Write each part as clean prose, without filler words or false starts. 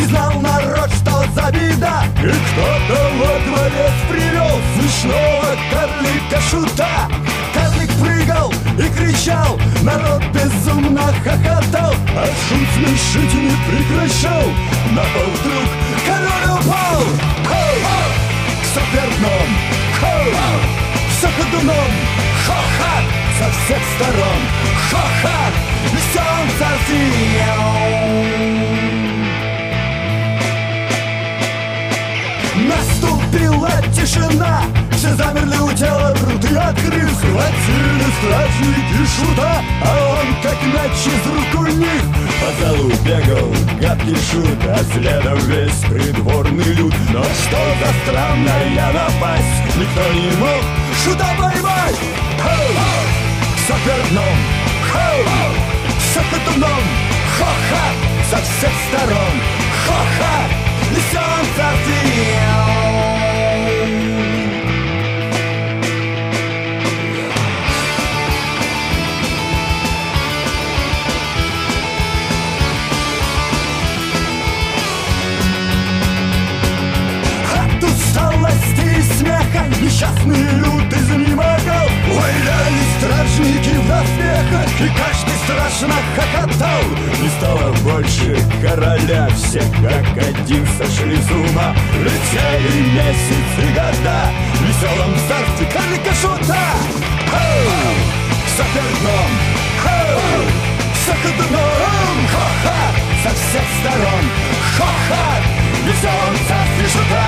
знал народ, что за беда. И кто-то во дворец привел смешного карлика-шута. Карлик прыгал и кричал, народ безумно хохотал, а шут смешить не прекращал. На пол вдруг король упал. Хоу! Соперном! Хоу! Все ходуном! Хохот со всех сторон! Хохот! Солнце сиял! Наступила тишина, все замерли у тела, рты открыв. Схватили стражники шута, а он как мяч из рук у них. По залу бегал гадкий шут, а следом весь придворный люд. Но что за странная напасть, никто не мог шута поймать. Хоу! Соперном! Хоу! Сокотуном! Хохот со всех сторон! Хохот! Солнце сиял! От усталости и смеха несчастный люд изнемогал. Валяли стражники в доспехах, и каждый страшно хохотал. Не стало больше короля, все как один сошли с ума. Летели месяцы, года в веселом царстве карлика-шута. Хоу! Соперном! Хоу! Сокотуном! Хохот со всех сторон! Хохот! В веселом царстве шута!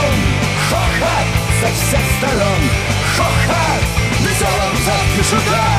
Хохот со всех сторон! Хохот! В веселом царстве шута!